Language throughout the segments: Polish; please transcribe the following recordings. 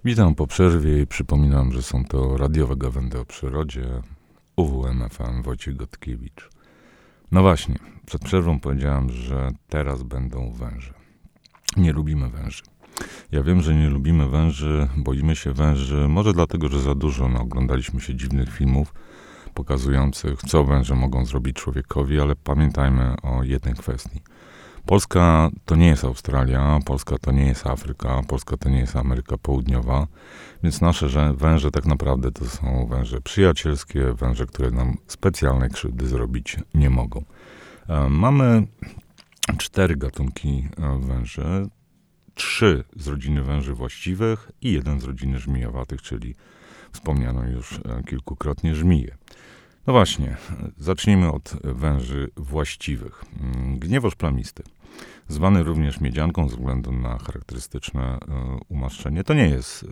Witam po przerwie i przypominam, że są to radiowe gawędy o przyrodzie. UWM FM, Wojciech Gotkiewicz. No właśnie, przed przerwą powiedziałem, że teraz będą węże. Nie lubimy węży. Ja wiem, że nie lubimy węży, boimy się węży, może dlatego, że za dużo oglądaliśmy się dziwnych filmów pokazujących, co węże mogą zrobić człowiekowi, ale pamiętajmy o jednej kwestii. Polska to nie jest Australia, Polska to nie jest Afryka, Polska to nie jest Ameryka Południowa, więc nasze węże tak naprawdę to są węże przyjacielskie, węże, które nam specjalnej krzywdy zrobić nie mogą. Mamy 4 gatunki węży, 3 z rodziny węży właściwych i 1 z rodziny żmijowatych, czyli wspomniano już kilkukrotnie żmije. No właśnie, zacznijmy od węży właściwych. Gniewoż plamisty, zwany również miedzianką ze względu na charakterystyczne umaszczenie. To nie jest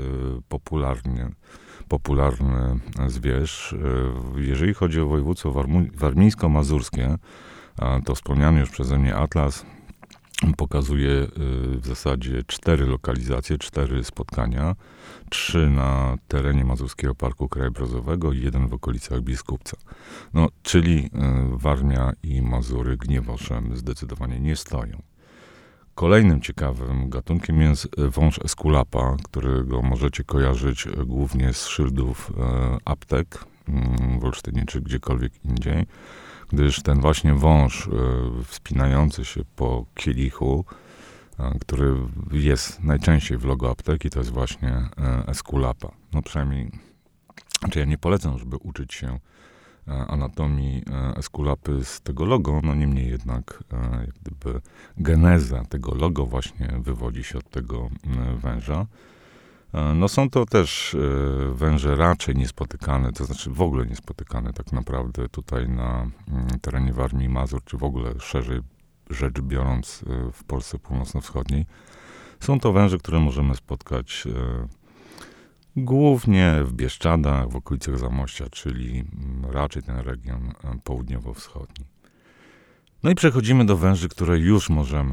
popularny zwierz. Jeżeli chodzi o województwo warmińsko-mazurskie, to wspomniany już przeze mnie atlas pokazuje w zasadzie 4 lokalizacje, 4 spotkania, 3 na terenie Mazurskiego Parku Krajobrazowego i 1 w okolicach Biskupca. No, czyli Warmia i Mazury gniewoszem zdecydowanie nie stoją. Kolejnym ciekawym gatunkiem jest wąż esculapa, którego możecie kojarzyć głównie z szyldów aptek w Olsztynie czy gdziekolwiek indziej, gdyż ten właśnie wąż wspinający się po kielichu, który jest najczęściej w logo apteki, to jest właśnie esculapa. No przynajmniej, ja nie polecam, żeby uczyć się anatomii esculapy z tego logo, no niemniej jednak jak gdyby geneza tego logo właśnie wywodzi się od tego węża. No są to też węże raczej niespotykane, to znaczy w ogóle niespotykane tak naprawdę tutaj na terenie Warmii i Mazur, czy w ogóle szerzej rzecz biorąc w Polsce północno-wschodniej. Są to węże, które możemy spotkać głównie w Bieszczadach, w okolicach Zamościa, czyli raczej ten region południowo-wschodni. No i przechodzimy do węży, które już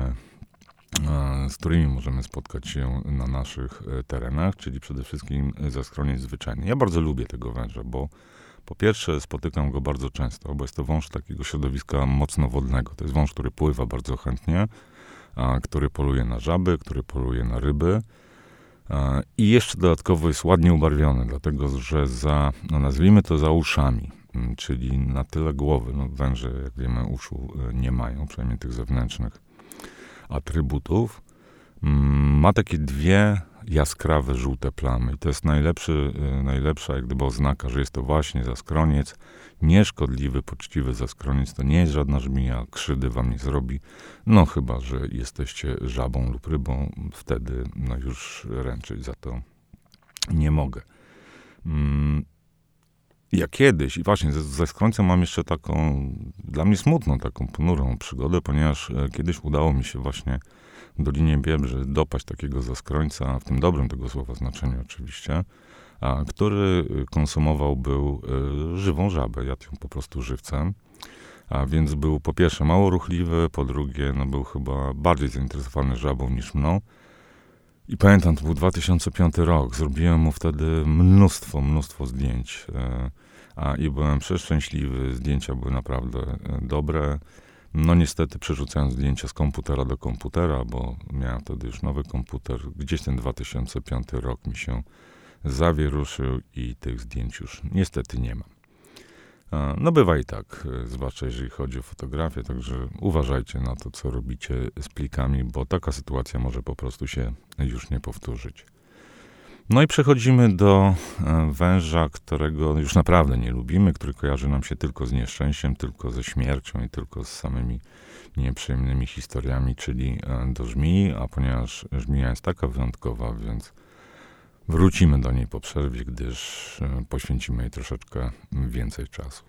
z którymi możemy spotkać się na naszych terenach, czyli przede wszystkim zaskroniec zwyczajny. Ja bardzo lubię tego węża, bo po pierwsze spotykam go bardzo często, bo jest to wąż takiego środowiska mocno wodnego. To jest wąż, który pływa bardzo chętnie, który poluje na żaby, który poluje na ryby i jeszcze dodatkowo jest ładnie ubarwiony, dlatego że nazwijmy to za uszami, czyli na tyle głowy, no węże, jak wiemy, uszu nie mają, przynajmniej tych zewnętrznych atrybutów, ma takie 2 jaskrawe, żółte plamy. I to jest najlepsza jak gdyby oznaka, że jest to właśnie zaskroniec, nieszkodliwy, poczciwy zaskroniec. To nie jest żadna żmija, krzywdy wam nie zrobi. No chyba, że jesteście żabą lub rybą, wtedy no już ręczyć za to nie mogę. Ja kiedyś, i właśnie ze skrońcem mam jeszcze taką, dla mnie smutną, taką ponurą przygodę, ponieważ kiedyś udało mi się właśnie w Dolinie Biebrzy dopaść takiego zaskrońca, w tym dobrym tego słowa znaczeniu oczywiście, który był żywą żabę, jadł ją po prostu żywcem, a więc był po pierwsze mało ruchliwy, po drugie no był chyba bardziej zainteresowany żabą niż mną. I pamiętam, to był 2005 rok. Zrobiłem mu wtedy mnóstwo zdjęć. I byłem przeszczęśliwy. Zdjęcia były naprawdę dobre. No niestety przerzucałem zdjęcia z komputera do komputera, bo miałem wtedy już nowy komputer. Gdzieś ten 2005 rok mi się zawieruszył i tych zdjęć już niestety nie mam. No bywa i tak, zwłaszcza jeżeli chodzi o fotografię, także uważajcie na to, co robicie z plikami, bo taka sytuacja może po prostu się już nie powtórzyć. No i przechodzimy do węża, którego już naprawdę nie lubimy, który kojarzy nam się tylko z nieszczęściem, tylko ze śmiercią i tylko z samymi nieprzyjemnymi historiami, czyli do żmii, a ponieważ żmija jest taka wyjątkowa, więc wrócimy do niej po przerwie, gdyż poświęcimy jej troszeczkę więcej czasu.